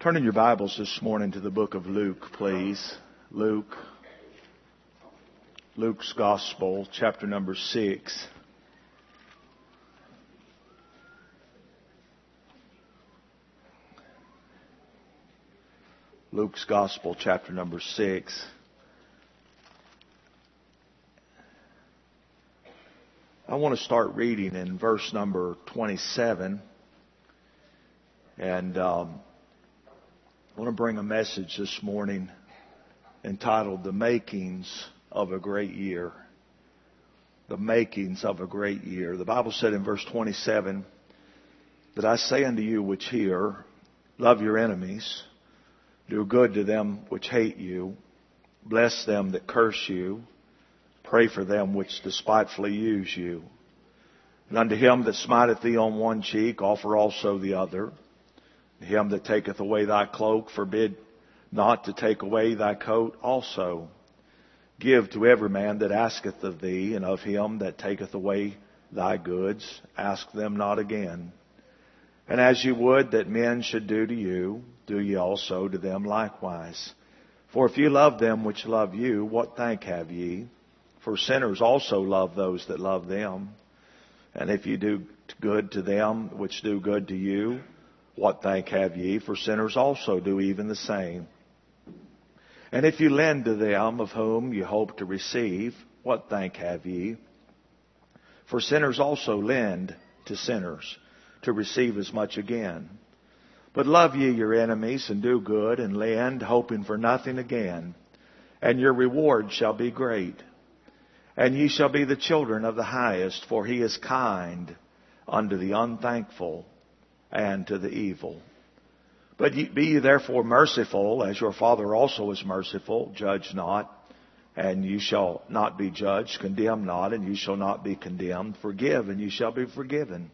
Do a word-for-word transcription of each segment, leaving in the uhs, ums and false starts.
Turn in your Bibles this morning to the book of Luke, please. Luke. Luke's Gospel, chapter number six. Luke's Gospel, chapter number six. I want to start reading in verse number twenty-seven. And um, I want to bring a message this morning entitled, The Makings of a Great Year. The Makings of a Great Year. The Bible said in verse twenty-seven, that I say unto you which hear, love your enemies, do good to them which hate you, bless them that curse you, pray for them which despitefully use you. And unto him that smiteth thee on one cheek, offer also the other. Him that taketh away thy cloak, forbid not to take away thy coat also. Give to every man that asketh of thee, and of him that taketh away thy goods, ask them not again. And as ye would that men should do to you, do ye also to them likewise. For if ye love them which love you, what thank have ye? For sinners also love those that love them. And if ye do good to them which do good to you, what thank have ye? For sinners also do even the same. And if you lend to them of whom you hope to receive, what thank have ye? For sinners also lend to sinners to receive as much again. But love ye your enemies, and do good, and lend, hoping for nothing again. And your reward shall be great. And ye shall be the children of the highest, for he is kind unto the unthankful and to the evil. But ye, be ye therefore merciful, as your Father also is merciful. Judge not, and ye shall not be judged. Condemn not, and ye shall not be condemned. Forgive, and ye shall be forgiven.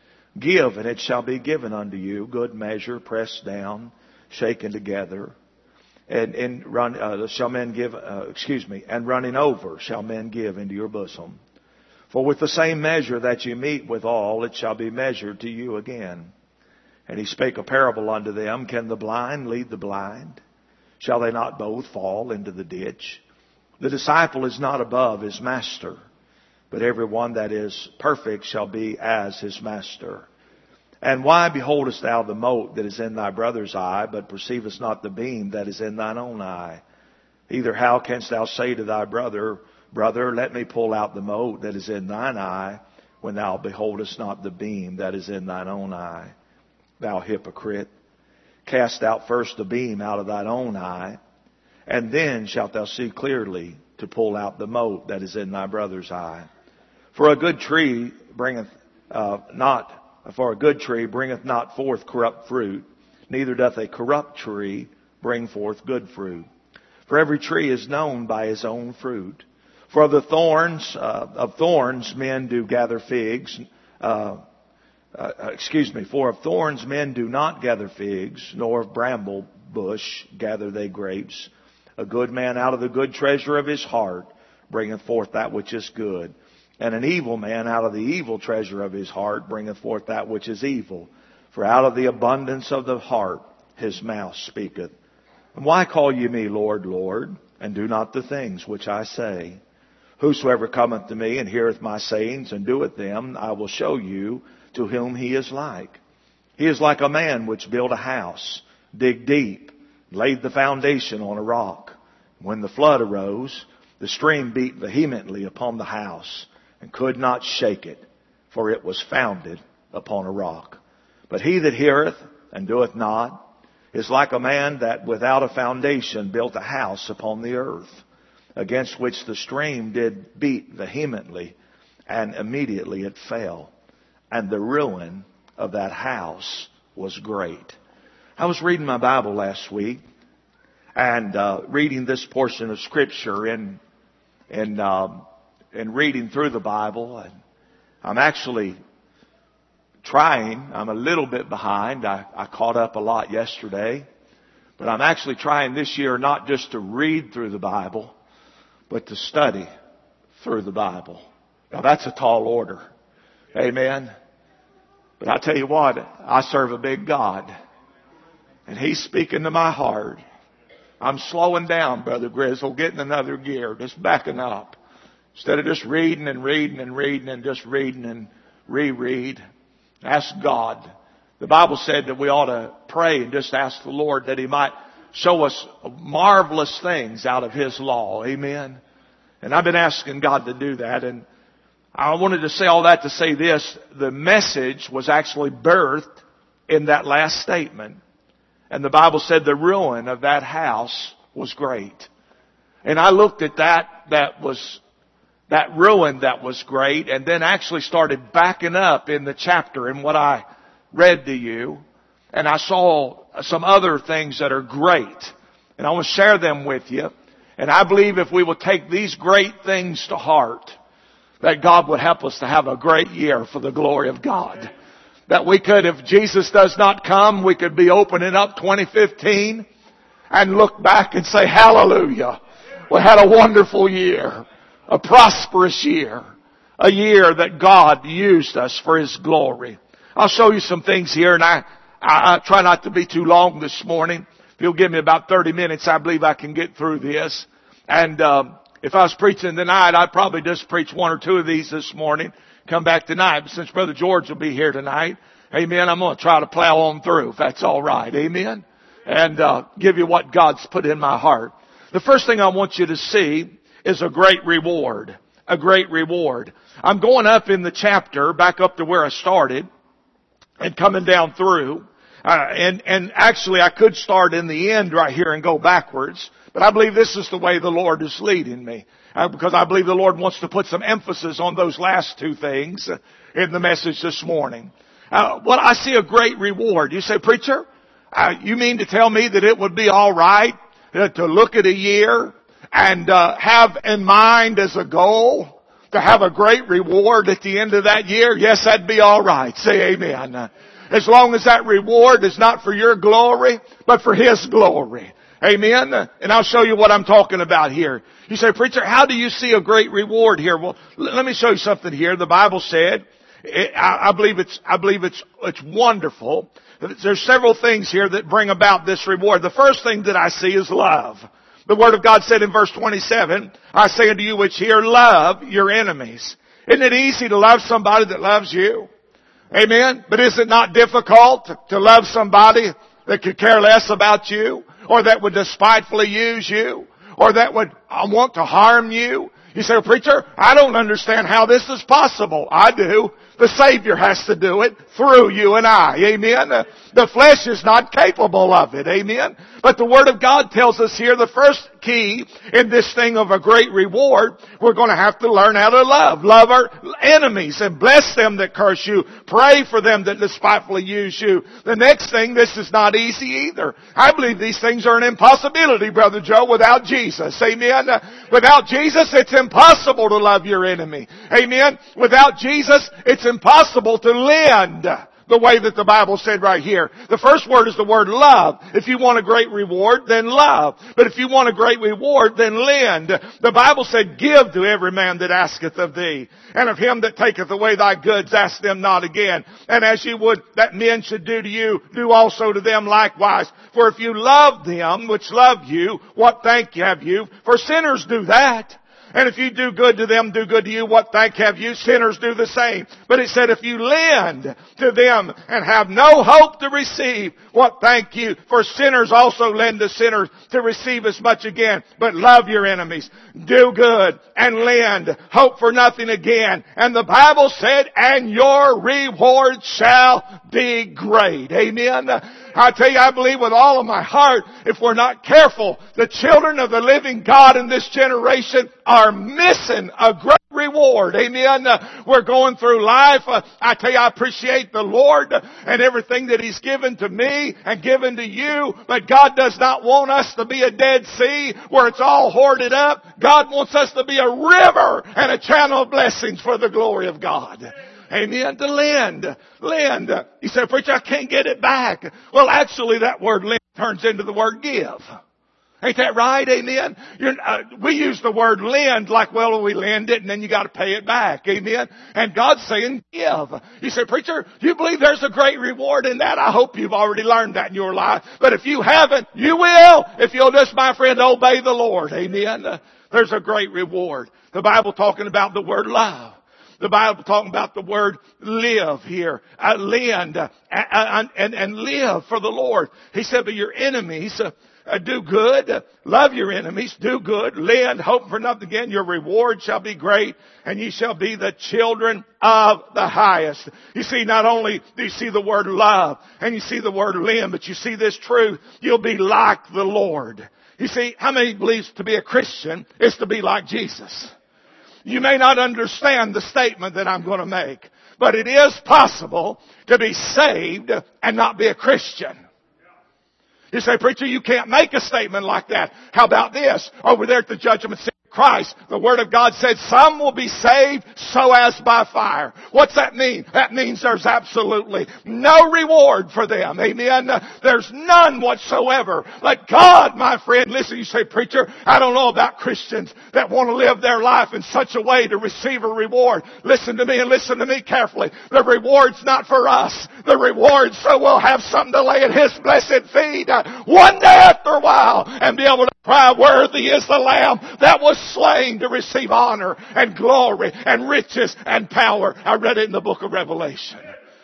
Give, and it shall be given unto you. Good measure, pressed down, shaken together, and, and run uh, shall men give. Uh, excuse me, and running over shall men give into your bosom. For with the same measure that you meet withal, it shall be measured to you again. And he spake a parable unto them. Can the blind lead the blind? Shall they not both fall into the ditch? The disciple is not above his master, but every one that is perfect shall be as his master. And why beholdest thou the mote that is in thy brother's eye, but perceivest not the beam that is in thine own eye? Either how canst thou say to thy brother, Brother, let me pull out the mote that is in thine eye, when thou beholdest not the beam that is in thine own eye? Thou hypocrite, cast out first the beam out of thine own eye, and then shalt thou see clearly to pull out the mote that is in thy brother's eye. For a good tree bringeth uh, not, for a good tree bringeth not forth corrupt fruit, neither doth a corrupt tree bring forth good fruit. For every tree is known by his own fruit. For of the thorns, uh, of thorns men do gather figs, uh, Uh, excuse me, for of thorns men do not gather figs, nor of bramble bush gather they grapes. A good man out of the good treasure of his heart bringeth forth that which is good. And an evil man out of the evil treasure of his heart bringeth forth that which is evil. For out of the abundance of the heart his mouth speaketh. And why call ye me Lord, Lord, and do not the things which I say? Whosoever cometh to me and heareth my sayings and doeth them, I will show you to whom he is like. He is like a man which built a house, dig deep, laid the foundation on a rock. When the flood arose, the stream beat vehemently upon the house and could not shake it, for it was founded upon a rock. But he that heareth and doeth not is like a man that without a foundation built a house upon the earth, against which the stream did beat vehemently, and immediately it fell. And the ruin of that house was great. I was reading my Bible last week and uh, reading this portion of Scripture and and um, and reading through the Bible. And I'm actually trying. I'm a little bit behind. I, I caught up a lot yesterday, but I'm actually trying this year not just to read through the Bible, but to study through the Bible. Now that's a tall order. Amen. But I tell you what, I serve a big God. And He's speaking to my heart. I'm slowing down, Brother Grizzle, getting another gear, just backing up. Instead of just reading and reading and reading and just reading and reread. Ask God. The Bible said that we ought to pray and just ask the Lord that He might show us marvelous things out of His law. Amen. And I've been asking God to do that. And I wanted to say all that to say this. The message was actually birthed in that last statement. And the Bible said the ruin of that house was great. And I looked at that, that was, that ruin that was great, and then actually started backing up in the chapter in what I read to you. And I saw some other things that are great. And I want to share them with you. And I believe if we will take these great things to heart, that God would help us to have a great year for the glory of God. That we could, if Jesus does not come, we could be opening up twenty fifteen and look back and say, hallelujah. We had a wonderful year, a prosperous year, a year that God used us for His glory. I'll show you some things here, and I, I, I try not to be too long this morning. If you'll give me about thirty minutes, I believe I can get through this. And um, if I was preaching tonight, I'd probably just preach one or two of these this morning. Come back tonight. But since Brother George will be here tonight, amen, I'm going to try to plow on through, if that's all right. Amen. And uh, give you what God's put in my heart. The first thing I want you to see is a great reward. A great reward. I'm going up in the chapter, back up to where I started, and coming down through. Uh, and, and actually I could start in the end right here and go backwards. But I believe this is the way the Lord is leading me. Uh, because I believe the Lord wants to put some emphasis on those last two things in the message this morning. Uh, well, I see a great reward. You say, preacher, uh, you mean to tell me that it would be all right uh, to look at a year and uh, have in mind as a goal to have a great reward at the end of that year? Yes, that'd be all right. Say amen. Uh, as long as that reward is not for your glory, but for His glory. Amen. And I'll show you what I'm talking about here. You say, preacher, how do you see a great reward here? Well, let me show you something here. The Bible said, I believe it's, I believe it's, it's wonderful. There's several things here that bring about this reward. The first thing that I see is love. The Word of God said in verse twenty-seven, I say unto you which hear, love your enemies. Isn't it easy to love somebody that loves you? Amen. But is it not difficult to love somebody that could care less about you? Or that would despitefully use you? Or that would want to harm you? You say, well, preacher, I don't understand how this is possible. I do. The Savior has to do it through you and I. Amen. The flesh is not capable of it. Amen. But the Word of God tells us here the first key in this thing of a great reward, we're going to have to learn how to love. Love our enemies and bless them that curse you. Pray for them that despitefully use you. The next thing, this is not easy either. I believe these things are an impossibility, Brother Joe, without Jesus. Amen. Without Jesus, it's impossible to love your enemy. Amen. Without Jesus, it's impossible to lend the way that the Bible said right here. The first word is the word love. If you want a great reward, then love. But if you want a great reward, then lend. The Bible said, give to every man that asketh of thee. And of him that taketh away thy goods, ask them not again. And as you would that men should do to you, do also to them likewise. For if you love them which love you, what thank have you? For sinners do that. And if you do good to them, do good to you, what thank have you? Sinners do the same. But it said, if you lend to them and have no hope to receive, what thank you? For sinners also lend to sinners to receive as much again. But love your enemies. Do good and lend. Hope for nothing again. And the Bible said, and your reward shall be great. Amen. I tell you, I believe with all of my heart, if we're not careful, the children of the living God in this generation are missing a great reward. Amen. Uh, we're going through life. Uh, I tell you, I appreciate the Lord and everything that He's given to me and given to you. But God does not want us to be a Dead Sea where it's all hoarded up. God wants us to be a river and a channel of blessings for the glory of God. Amen. To lend. Lend. You say, preacher, I can't get it back. Well, actually, that word lend turns into the word give. Ain't that right? Amen. You're, uh, we use the word lend like, well, we lend it and then you got to pay it back. Amen. And God's saying give. You say, preacher, do you believe there's a great reward in that? I hope you've already learned that in your life. But if you haven't, you will if you'll just, my friend, obey the Lord. Amen. Uh, there's a great reward. The Bible talking about the word love. The Bible talking about the word live here. Uh, lend uh, and, and, and live for the Lord. He said, but your enemies, uh, Uh, do good, uh, love your enemies, do good, lend, hope for nothing again. Your reward shall be great, and ye shall be the children of the highest. You see, not only do you see the word love, and you see the word lend, but you see this truth, you'll be like the Lord. You see, how many believes to be a Christian is to be like Jesus? You may not understand the statement that I'm going to make, but it is possible to be saved and not be a Christian. You say, preacher, you can't make a statement like that. How about this? Over there at the judgment seat of Christ, the Word of God said, some will be saved so as by fire. What's that mean? That means there's absolutely no reward for them. Amen? There's none whatsoever. Let God, my friend, listen, you say, preacher, I don't know about Christians that want to live their life in such a way to receive a reward. Listen to me and listen to me carefully. The reward's not for us. The reward so we'll have something to lay at His blessed feet uh, one day after a while and be able to cry, worthy is the Lamb that was slain to receive honor and glory and riches and power. I read it in the book of Revelation.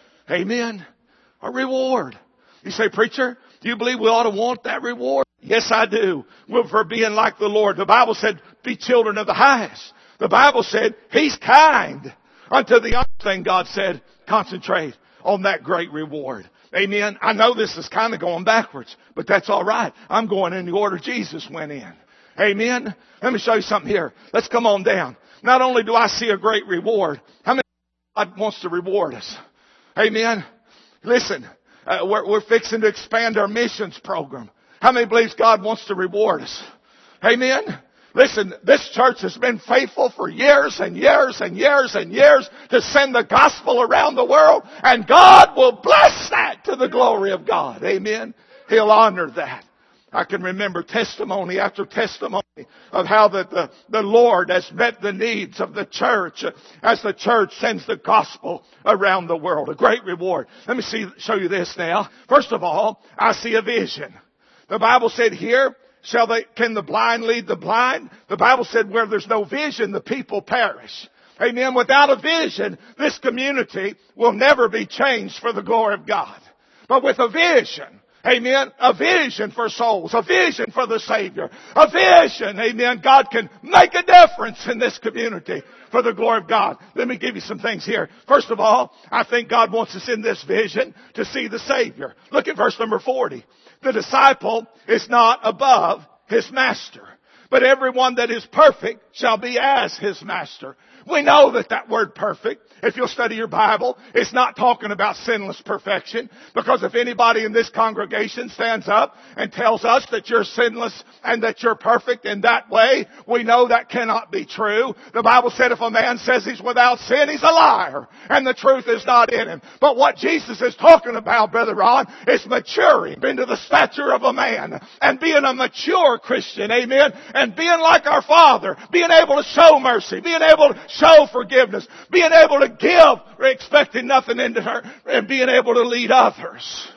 Amen. A reward. You say, preacher, do you believe we ought to want that reward? Yes, I do. Well, for being like the Lord. The Bible said, be children of the highest. The Bible said, He's kind. Unto the other thing, God said, concentrate on that great reward. Amen. I know this is kind of going backwards, but that's all right. I'm going in the order Jesus went in. Amen. Let me show you something here. Let's come on down. Not only do I see a great reward, how many God wants to reward us? Amen. Listen, uh, we're, we're fixing to expand our missions program. How many believes God wants to reward us? Amen. Listen, this church has been faithful for years and years and years and years to send the gospel around the world, and God will bless that to the glory of God. Amen. He'll honor that. I can remember testimony after testimony of how that the, the Lord has met the needs of the church as the church sends the gospel around the world. A great reward. Let me see, show you this now. First of all, I see a vision. The Bible said here, shall they, can the blind lead the blind? The Bible said where there's no vision, the people perish. Amen. Without a vision, this community will never be changed for the glory of God. But with a vision, amen, a vision for souls, a vision for the Savior, a vision, amen, God can make a difference in this community for the glory of God. Let me give you some things here. First of all, I think God wants us in this vision to see the Savior. Look at verse number forty. The disciple is not above his master, but everyone that is perfect shall be as his master. We know that that word perfect, if you'll study your Bible, it's not talking about sinless perfection. Because if anybody in this congregation stands up and tells us that you're sinless and that you're perfect in that way, we know that cannot be true. The Bible said if a man says he's without sin, he's a liar, and the truth is not in him. But what Jesus is talking about, Brother Ron, is maturing into the stature of a man and being a mature Christian, amen, and being like our Father, being able to show mercy, being able to show forgiveness, being able to give, expecting nothing in her, and being able to lead others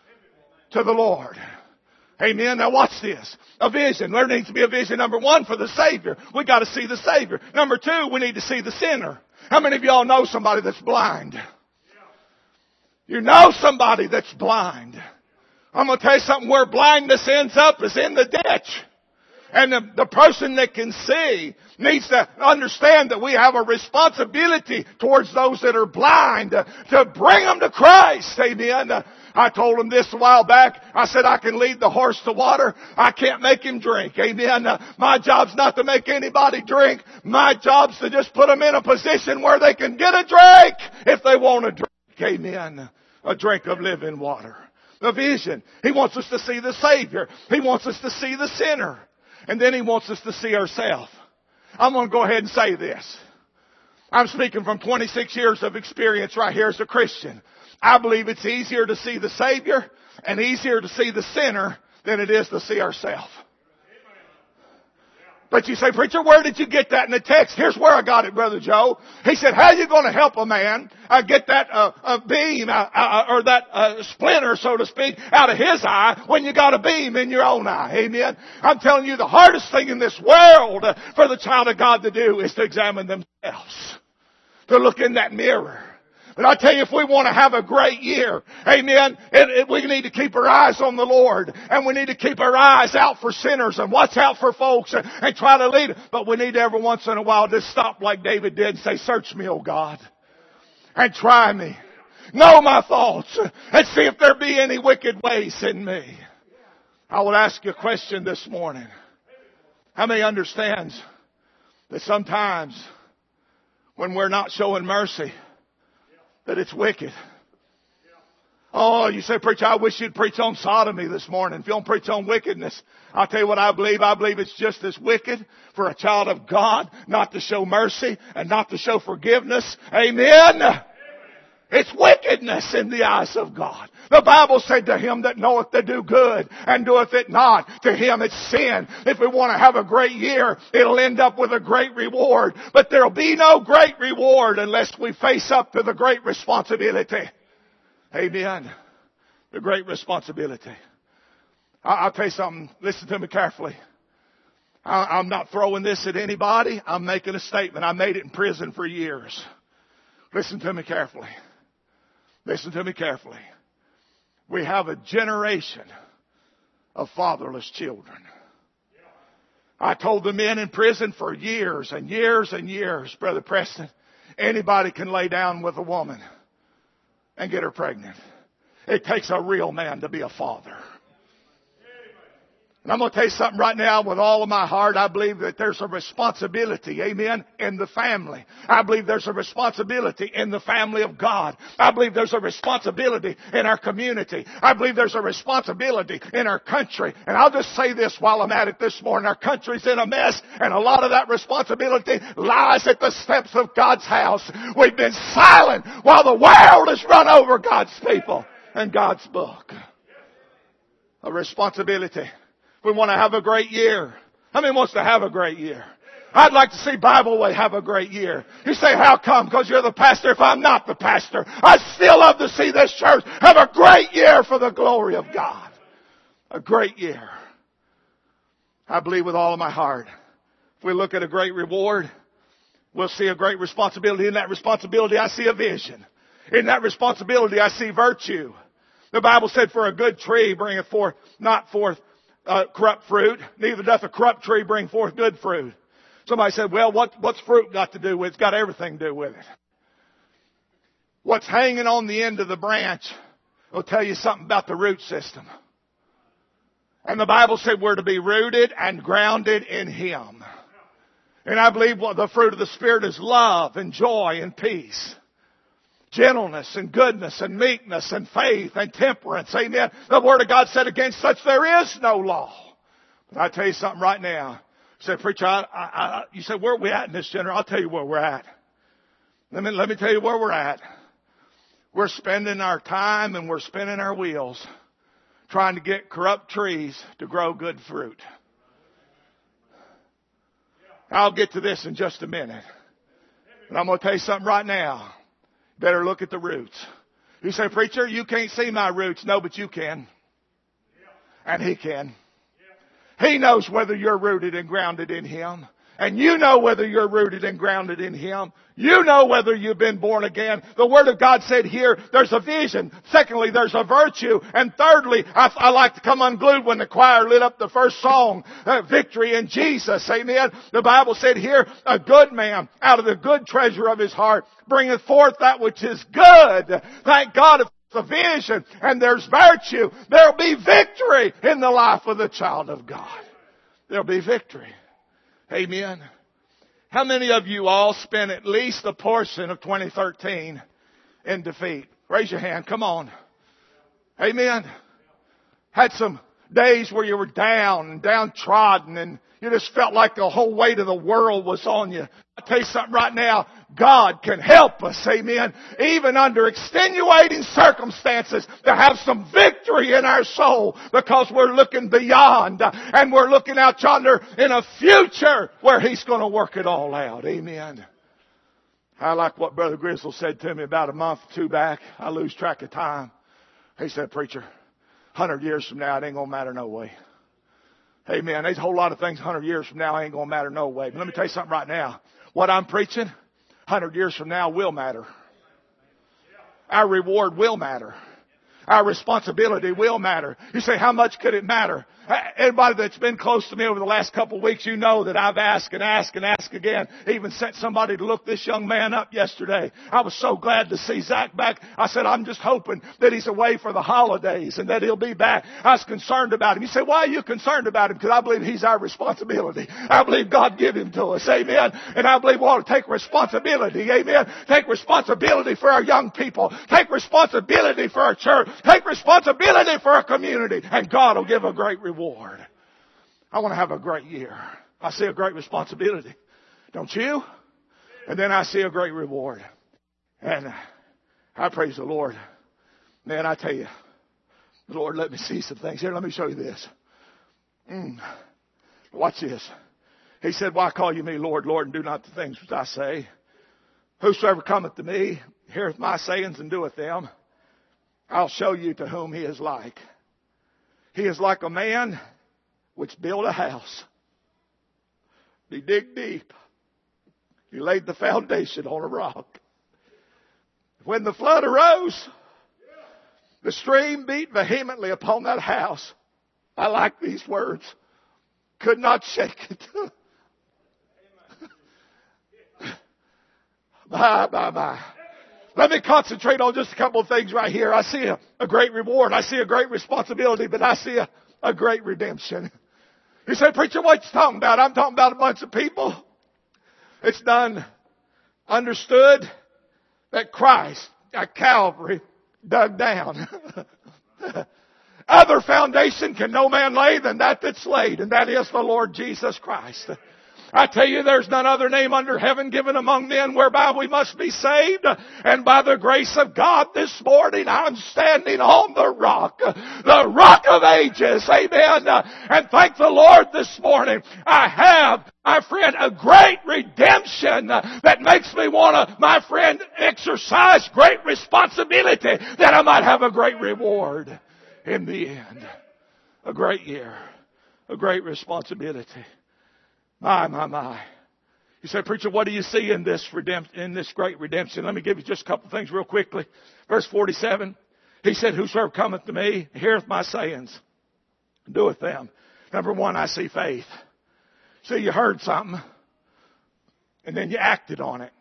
to the Lord. Amen. Now watch this. A vision. There needs to be a vision, number one, for the Savior. We got to see the Savior. Number two, we need to see the sinner. How many of y'all know somebody that's blind? You know somebody that's blind. I'm going to tell you something. Where blindness ends up is in the ditch. And the, the person that can see needs to understand that we have a responsibility towards those that are blind to, to bring them to Christ. Amen. Uh, I told him this a while back. I said, I can lead the horse to water. I can't make him drink. Amen. Uh, my job's not to make anybody drink. My job's to just put them in a position where they can get a drink if they want to drink. Amen. A drink of living water. The vision. He wants us to see the Savior. He wants us to see the sinner. And then He wants us to see ourselves. I'm going to go ahead and say this. I'm speaking from twenty-six years of experience right here as a Christian. I believe it's easier to see the Savior and easier to see the sinner than it is to see ourselves. But you say, preacher, where did you get that in the text? Here's where I got it, Brother Joe. He said, how are you going to help a man uh, get that uh, uh, beam uh, uh, or that uh, splinter, so to speak, out of his eye when you got a beam in your own eye? Amen. I'm telling you, the hardest thing in this world uh, for the child of God to do is to examine themselves, to look in that mirror. But I tell you, if we want to have a great year, amen, it, it, we need to keep our eyes on the Lord. And we need to keep our eyes out for sinners and watch out for folks and, and try to lead them. But we need to every once in a while just stop like David did and say, search me, O God, and try me. Know my thoughts and see if there be any wicked ways in me. I will ask you a question this morning. How many understands that sometimes when we're not showing mercy, that it's wicked? Oh, you say, preacher, I wish you'd preach on sodomy this morning. If you don't preach on wickedness, I'll tell you what I believe. I believe it's just as wicked for a child of God not to show mercy and not to show forgiveness. Amen. It's wickedness in the eyes of God. The Bible said, to him that knoweth to do good and doeth it not, to him it's sin. If we want to have a great year, it'll end up with a great reward. But there'll be no great reward unless we face up to the great responsibility. Amen. The great responsibility. I'll tell you something. Listen to me carefully. I'm not throwing this at anybody. I'm making a statement. I made it in prison for years. Listen to me carefully. Listen to me carefully. We have a generation of fatherless children. I told the men in prison for years and years and years, Brother Preston, anybody can lay down with a woman and get her pregnant. It takes a real man to be a father. And I'm going to tell you something right now with all of my heart. I believe that there's a responsibility, amen, in the family. I believe there's a responsibility in the family of God. I believe there's a responsibility in our community. I believe there's a responsibility in our country. And I'll just say this while I'm at it this morning. Our country's in a mess, and a lot of that responsibility lies at the steps of God's house. We've been silent while the world has run over God's people and God's book. A responsibility. We want to have a great year. How many wants to have a great year? I'd like to see Bible Way have a great year. You say, how come? Because you're the pastor. If I'm not the pastor, I'd still love to see this church have a great year for the glory of God. A great year. I believe with all of my heart. If we look at a great reward, we'll see a great responsibility. In that responsibility, I see a vision. In that responsibility, I see virtue. The Bible said, for a good tree bringeth forth, not forth, Uh, corrupt fruit, neither doth a corrupt tree bring forth good fruit. Somebody said, well, what, what's fruit got to do with it? It's got everything to do with it. What's hanging on the end of the branch will tell you something about the root system. And the Bible said we're to be rooted and grounded in Him. And I believe what the fruit of the Spirit is love and joy and peace. Gentleness and goodness and meekness and faith and temperance. Amen. The Word of God said, against such there is no law. But I tell you something right now. You say, preacher, I, I, I, you say, where are we at in this generation? I'll tell you where we're at. Let me, let me tell you where we're at. We're spending our time and we're spinning our wheels trying to get corrupt trees to grow good fruit. I'll get to this in just a minute. But I'm going to tell you something right now. Better look at the roots. You say, preacher, you can't see my roots. No, but you can. And He can. He knows whether you're rooted and grounded in Him. And you know whether you're rooted and grounded in Him. You know whether you've been born again. The Word of God said here, there's a vision. Secondly, there's a virtue. And thirdly, I, I like to come unglued when the choir lit up the first song, uh, Victory in Jesus. Amen. The Bible said here, a good man out of the good treasure of his heart bringeth forth that which is good. Thank God if it's a vision and there's virtue, there'll be victory in the life of the child of God. There'll be victory. Amen. How many of you all spent at least a portion of twenty thirteen in defeat? Raise your hand. Come on. Amen. Had some days where you were down and downtrodden and you just felt like the whole weight of the world was on you. I'll tell you something right now. God can help us, amen, even under extenuating circumstances, to have some victory in our soul because we're looking beyond and we're looking out yonder in a future where He's going to work it all out. Amen. I like what Brother Grizzle said to me about a month or two back. I lose track of time. He said, preacher, a hundred years from now, it ain't going to matter no way. Hey, man, there's a whole lot of things a hundred years from now ain't going to matter no way. But let me tell you something right now. What I'm preaching, a hundred years from now will matter. Our reward will matter. Our responsibility will matter. You say, how much could it matter? Anybody that's been close to me over the last couple of weeks, you know that I've asked and asked and asked again. Even sent somebody to look this young man up yesterday. I was so glad to see Zach back. I said, I'm just hoping that he's away for the holidays and that he'll be back. I was concerned about him. You say, why are you concerned about him? Because I believe he's our responsibility. I believe God gave him to us. Amen. And I believe we ought to take responsibility. Amen. Take responsibility for our young people. Take responsibility for our church. Take responsibility for our community. And God will give a great reward. Reward. I want to have a great year. I see a great responsibility. Don't you? And then I see a great reward. And I praise the Lord. Man, I tell you, the Lord let me see some things. Here, let me show you this. Mm. Watch this. He said, why call you me Lord, Lord, and do not the things which I say? Whosoever cometh to me, heareth my sayings and doeth them, I'll show you to whom he is like. He is like a man which built a house. He dig deep. He laid the foundation on a rock. When the flood arose, the stream beat vehemently upon that house. I like these words. Could not shake it. My, my, my. Let me concentrate on just a couple of things right here. I see a, a great reward. I see a great responsibility, but I see a, a great redemption. You say, preacher, what you talking about? I'm talking about a bunch of people. It's done, understood that Christ at Calvary dug down. Other foundation can no man lay than that that's laid, and that is the Lord Jesus Christ. I tell you, there's none other name under heaven given among men whereby we must be saved. And by the grace of God this morning, I'm standing on the rock, the rock of ages. Amen. And thank the Lord this morning, I have, my friend, a great redemption that makes me want to, my friend, exercise great responsibility that I might have a great reward in the end. A great year. A great responsibility. My, my, my. You say, preacher, what do you see in this redemption, in this great redemption? Let me give you just a couple of things real quickly. Verse forty-seven. He said, whosoever cometh to me, heareth my sayings, and doeth them. Number one, I see faith. See, you heard something, and then you acted on it.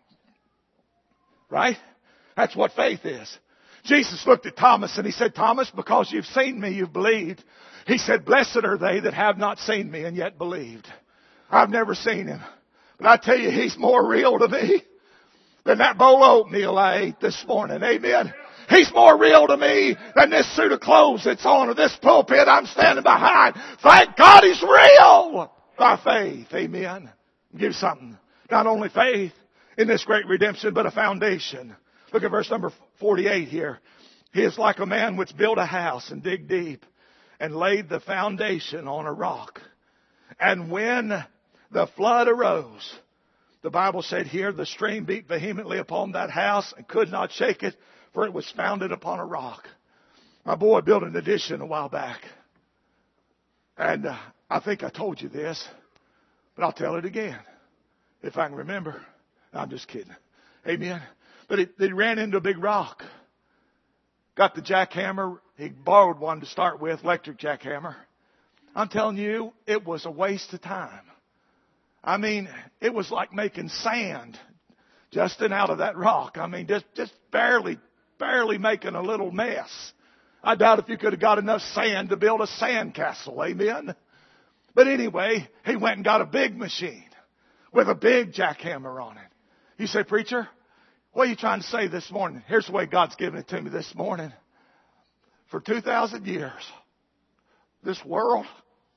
Right? That's what faith is. Jesus looked at Thomas and he said, Thomas, because you've seen me, you've believed. He said, blessed are they that have not seen me and yet believed. I've never seen him. But I tell you, he's more real to me than that bowl of oatmeal I ate this morning. Amen. He's more real to me than this suit of clothes that's on or this pulpit I'm standing behind. Thank God he's real by faith. Amen. I'll give you something. Not only faith in this great redemption, but a foundation. Look at verse number forty-eight here. He is like a man which built a house and dig deep and laid the foundation on a rock. And when the flood arose, the Bible said here, the stream beat vehemently upon that house and could not shake it, for it was founded upon a rock. My boy built an addition a while back. And uh, I think I told you this, but I'll tell it again, if I can remember. No, I'm just kidding. Amen. But it, it ran into a big rock. Got the jackhammer. He borrowed one to start with, electric jackhammer. I'm telling you, it was a waste of time. I mean, it was like making sand just in out of that rock. I mean, just, just barely, barely making a little mess. I doubt if you could have got enough sand to build a sand castle. Amen. But anyway, he went and got a big machine with a big jackhammer on it. You say, preacher, what are you trying to say this morning? Here's the way God's given it to me this morning. For two thousand years, this world.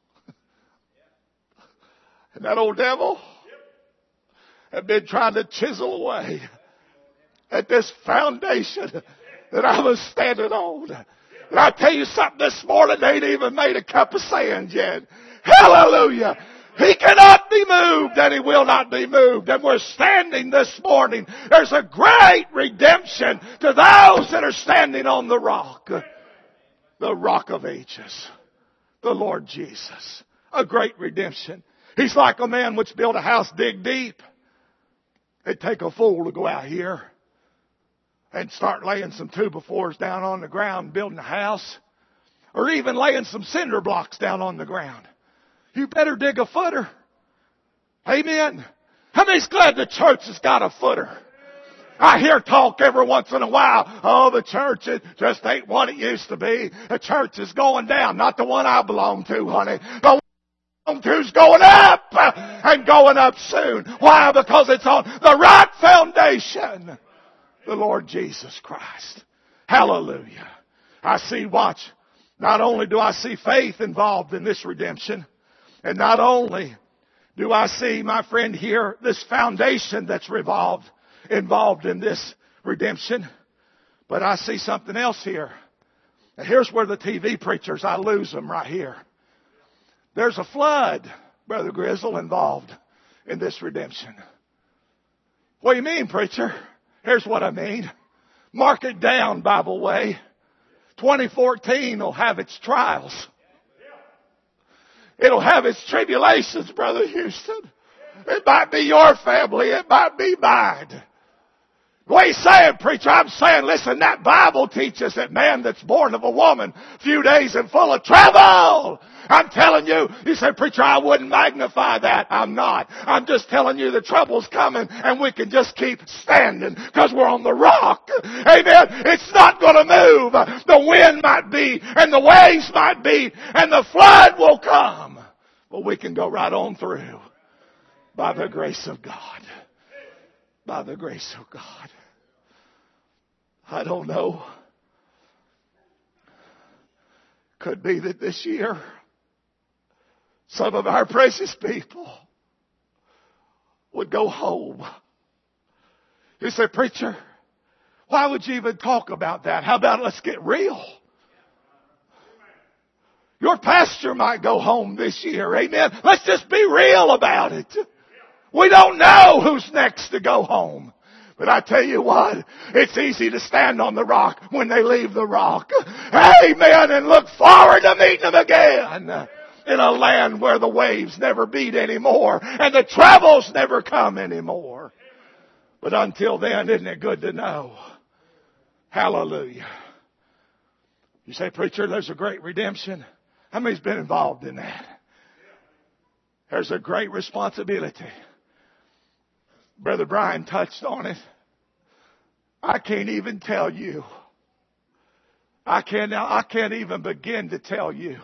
And that old devil had been trying to chisel away at this foundation that I was standing on. And I tell you something, this morning they ain't even made a cup of sand yet. Hallelujah. He cannot be moved and he will not be moved. And we're standing this morning. There's a great redemption to those that are standing on the rock. The rock of ages. The Lord Jesus. A great redemption. He's like a man which built a house dig deep. It'd take a fool to go out here and start laying some two by fours down on the ground, building a house, or even laying some cinder blocks down on the ground. You better dig a footer. Amen. How many's glad the church has got a footer? I hear talk every once in a while. Oh, the church it just ain't what it used to be. The church is going down. Not the one I belong to, honey. The who's going up and going up soon. Why? Because it's on the right foundation. The Lord Jesus Christ. Hallelujah. I see, watch, not only do I see faith involved in this redemption, and not only do I see, my friend here, this foundation that's revolved, involved in this redemption, but I see something else here. Now here's where the T V preachers, I lose them right here. There's a flood, Brother Grizzle, involved in this redemption. What do you mean, preacher? Here's what I mean. Mark it down, Bible way. twenty fourteen will have its trials. It'll have its tribulations, Brother Houston. It might be your family. It might be mine. What are you saying, preacher? I'm saying, listen, that Bible teaches that man that's born of a woman, few days and full of trouble. I'm telling you, you say, preacher, I wouldn't magnify that. I'm not. I'm just telling you the trouble's coming and we can just keep standing because we're on the rock. Amen. It's not going to move. The wind might be and the waves might be and the flood will come. But we can go right on through by the grace of God. By the grace of God. I don't know. Could be that this year some of our precious people would go home. You say, preacher, why would you even talk about that? How about let's get real? Your pastor might go home this year. Amen. Let's just be real about it. We don't know who's next to go home. But I tell you what, it's easy to stand on the rock when they leave the rock. Amen. And look forward to meeting them again in a land where the waves never beat anymore and the troubles never come anymore. But until then, isn't it good to know? Hallelujah. You say, preacher, there's a great redemption. How many's been involved in that? There's a great responsibility. Brother Brian touched on it. I can't even tell you. I can't, I can't even begin to tell you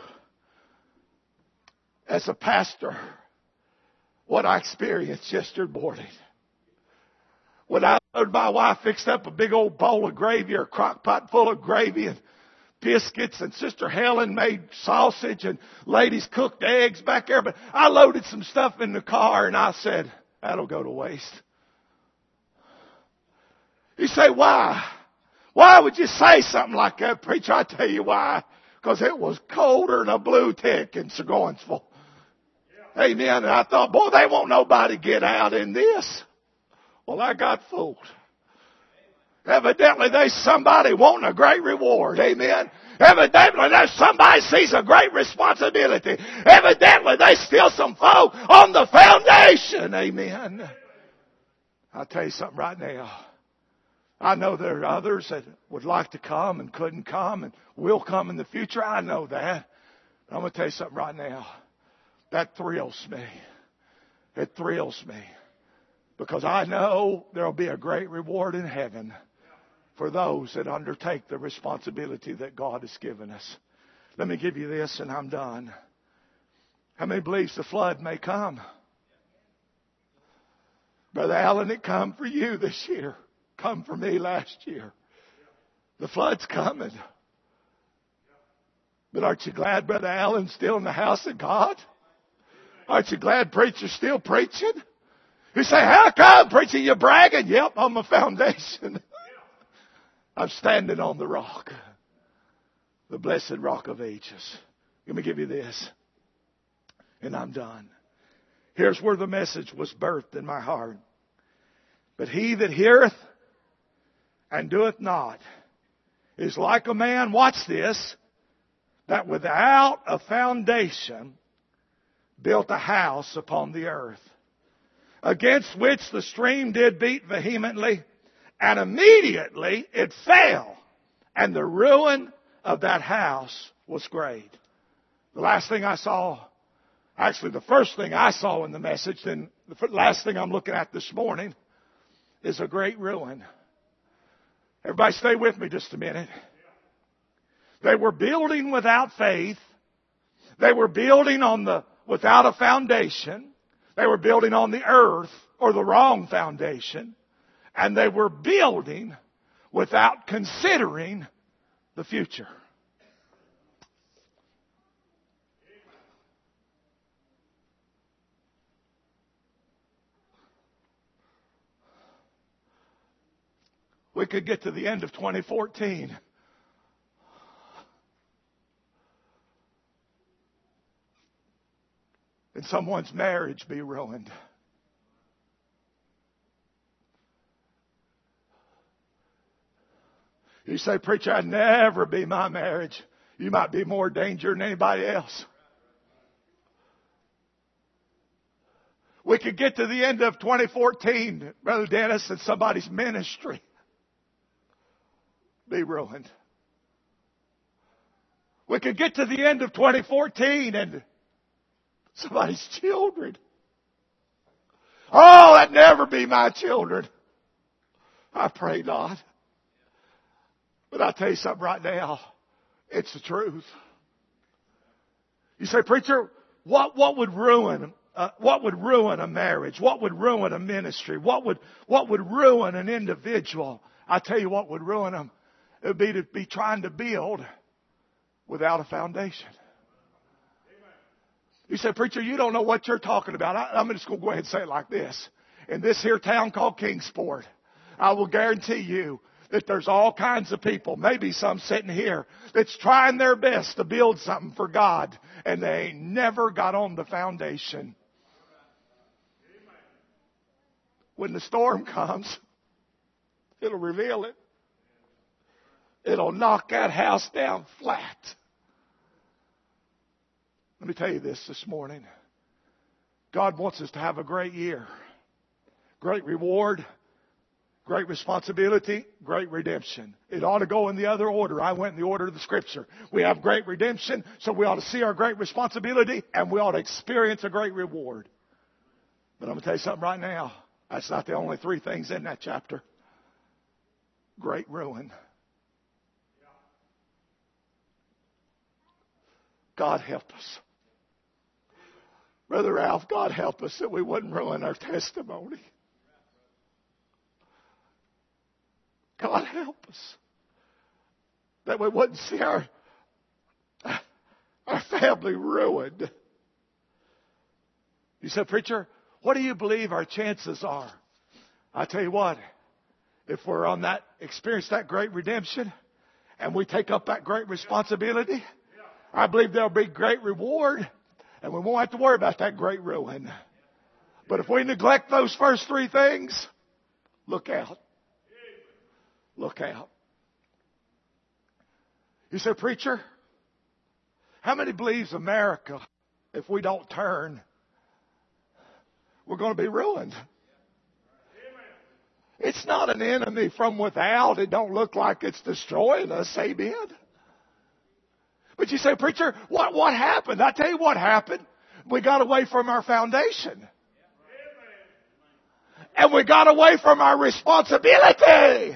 as a pastor what I experienced yesterday morning. When I my wife fixed up a big old bowl of gravy or a crock pot full of gravy and biscuits, and Sister Helen made sausage and ladies cooked eggs back there. But I loaded some stuff in the car and I said, that'll go to waste. You say, why? Why would you say something like that, preacher? I tell you why. Because it was colder than a blue tick in Seguinsville. Yeah. Amen. And I thought, boy, they won't nobody get out in this. Well, I got fooled. Evidently, there's somebody wanting a great reward. Amen. Evidently, there's somebody sees a great responsibility. Evidently, there's still some folk on the foundation. Amen. I'll tell you something right now. I know there are others that would like to come and couldn't come and will come in the future. I know that. But I'm going to tell you something right now. That thrills me. It thrills me. Because I know there will be a great reward in heaven for those that undertake the responsibility that God has given us. Let me give you this and I'm done. How many believes the flood may come? Brother Allen, it come for you this year. Come for me last year. The flood's coming. But aren't you glad Brother Allen's still in the house of God? Aren't you glad preacher's still preaching? You say, how come, preacher, you bragging? Yep, on my foundation. I'm standing on the rock. The blessed rock of ages. Let me give you this. And I'm done. Here's where the message was birthed in my heart. But he that heareth and doeth not is like a man, watch this, that without a foundation built a house upon the earth, against which the stream did beat vehemently, and immediately it fell, and the ruin of that house was great. The last thing I saw, actually the first thing I saw in the message, then the last thing I'm looking at this morning, is a great ruin. Everybody stay with me just a minute. They were building without faith. They were building on the without a foundation. They were building on the earth or the wrong foundation. And they were building without considering the future. We could get to the end of twenty fourteen. And someone's marriage be ruined. You say, preacher, I'd never be my marriage. You might be more danger than anybody else. We could get to the end of twenty fourteen, Brother Dennis, and somebody's ministry be ruined. We could get to the end of twenty fourteen and somebody's children. Oh, that'd never be my children. I pray not. But I'll tell you something right now. It's the truth. You say, preacher, what, what would ruin, uh, what would ruin a marriage? What would ruin a ministry? What would, what would ruin an individual? I tell you what would ruin them. It would be to be trying to build without a foundation. You say, preacher, you don't know what you're talking about. I, I'm just going to go ahead and say it like this. In this here town called Kingsport, I will guarantee you that there's all kinds of people, maybe some sitting here, that's trying their best to build something for God, and they ain't never got on the foundation. When the storm comes, it'll reveal it. It'll knock that house down flat. Let me tell you this this morning. God wants us to have a great year. Great reward, great responsibility, great redemption. It ought to go in the other order. I went in the order of the Scripture. We have great redemption, so we ought to see our great responsibility, and we ought to experience a great reward. But I'm going to tell you something right now. That's not the only three things in that chapter. Great ruin. God help us. Brother Ralph, God help us that we wouldn't ruin our testimony. God help us that we wouldn't see our, our family ruined. You said, preacher, what do you believe our chances are? I tell you what, if we're on that, experience that great redemption, and we take up that great responsibility, I believe there'll be great reward, and we won't have to worry about that great ruin. But if we neglect those first three things, look out. Look out. You say, preacher, how many believes America, if we don't turn, we're going to be ruined? It's not an enemy from without. It don't look like it's destroying us. Amen. But you say, preacher, what, what happened? I tell you what happened. We got away from our foundation. And we got away from our responsibility.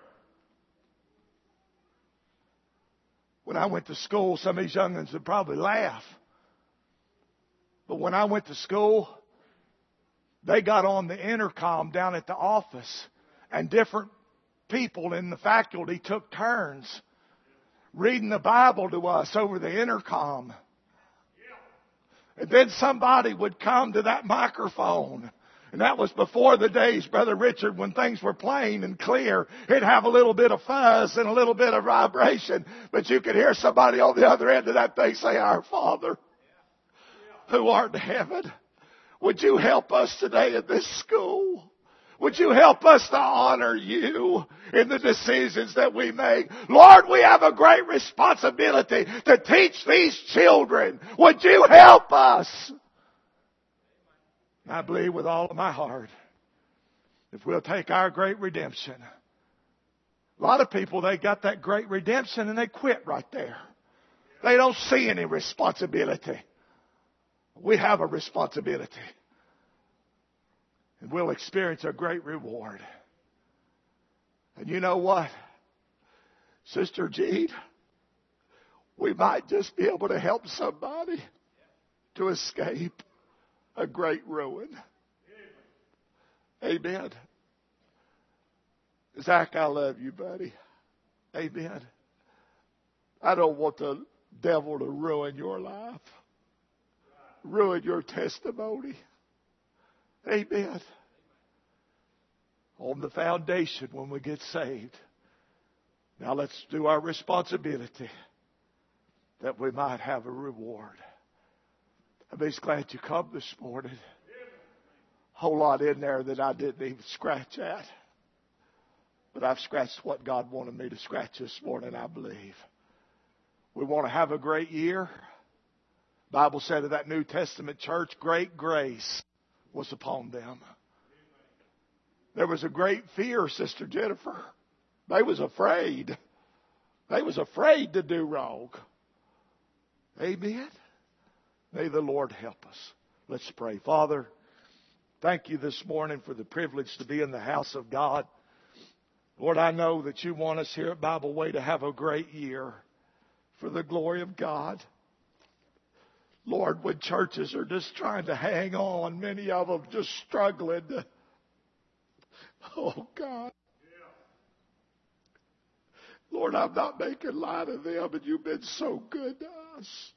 When I went to school, some of these young ones would probably laugh. But when I went to school, they got on the intercom down at the office, and different people in the faculty took turns reading the Bible to us over the intercom. And then somebody would come to that microphone. And that was before the days, Brother Richard, when things were plain and clear. It'd have a little bit of fuzz and a little bit of vibration. But you could hear somebody on the other end of that thing say, "Our Father, who art in heaven, would you help us today in this school? Would you help us to honor you in the decisions that we make? Lord, we have a great responsibility to teach these children. Would you help us?" I believe with all of my heart, if we'll take our great redemption. A lot of people, they got that great redemption and they quit right there. They don't see any responsibility. We have a responsibility. And we'll experience a great reward. And you know what? Sister Jean, we might just be able to help somebody to escape a great ruin. Amen. Zach, I love you, buddy. Amen. I don't want the devil to ruin your life. Ruin your testimony. Amen. On the foundation when we get saved. Now let's do our responsibility that we might have a reward. I'm just glad you come this morning. Whole lot in there that I didn't even scratch at. But I've scratched what God wanted me to scratch this morning, I believe. We want to have a great year. The Bible said of that New Testament church, great grace was upon them. There was a great fear, Sister Jennifer. They was afraid. They was afraid to do wrong. Amen. May the Lord help us. Let's pray. Father, thank you this morning for the privilege to be in the house of God. Lord, I know that you want us here at Bible Way to have a great year for the glory of God. Lord, when churches are just trying to hang on, many of them just struggling. To, oh, God. Lord, I'm not making light of them, and you've been so good to us.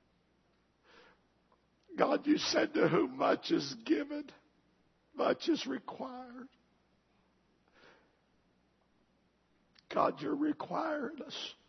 God, you said to whom much is given, much is required. God, you're requiring us